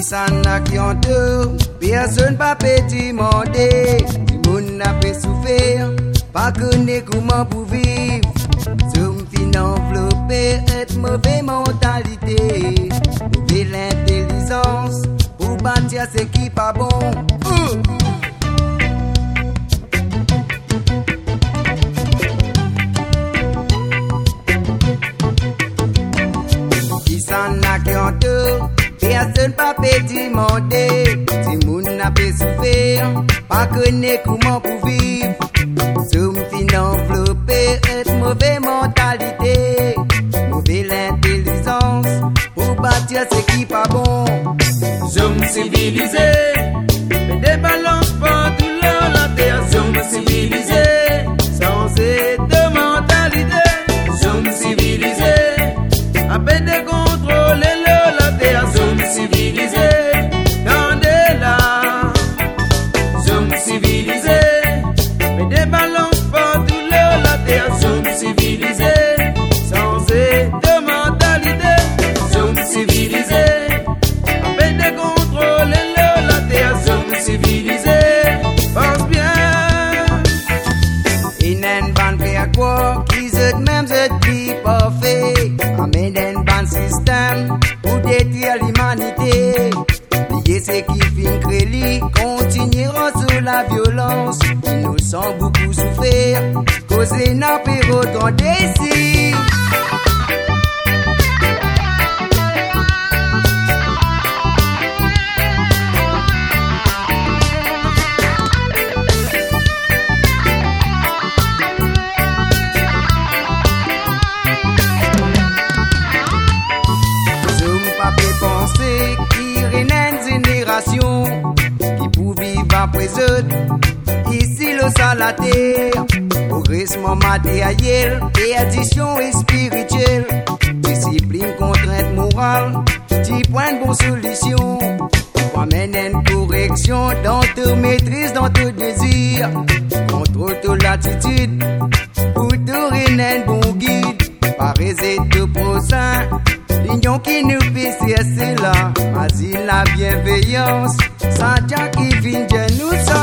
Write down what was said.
Qui s'en a qui ont deux, personne pas peut demander. Du monde n'a pas souffert, pas connaître comment pour vivre. Somme fin enveloppé, être mauvaise mentalité. Mauvaise intelligence, pour bâtir ce qui pas bon. Qui s'en a qui ont deux, personne pas peut demander. Si moun n'a pas souffert, pas connaître comment pour vivre. Somme fin enveloppé, être mauvaise mentalité. Mauvaise intelligence, pour bâtir ce qui pas bon. Sommes civilisés, mais des balances pas tout le la terre. Sommes civilisés, sans cette mentalité. Sommes civilisés, à peine de contrôler la terre. Sommes civilisés, dans des là. Sommes civilisés, mais des balances pas tout le la terre. Sommes civilisés, sans cette mentalité. Sommes civilisés, à peine de contrôler la terre. Sommes civilisés, pense bien. Et n'en ban faire quoi, qui zet même zet plus parfait. Amène un ban système, pour détruire l'humanité. Lier ce qui fin créli, continuera sur la violence. Innocent beaucoup souffert, causer n'a pas autant d'ici. Qui règne une génération qui pour vivre après eux. Ici le sol la terre, progressement matériel et addition spirituelle. Discipline, contrainte morale, 10 points de bonne solution. Pour amener une correction dans ta maîtrise, dans ton désir. Contrôle ton l'attitude, pour te rendre un bon guide. Paraiser te prochain. L'union qui nous fait c'est là, asile la bienveillance, sans Dieu qui vient nous sauver.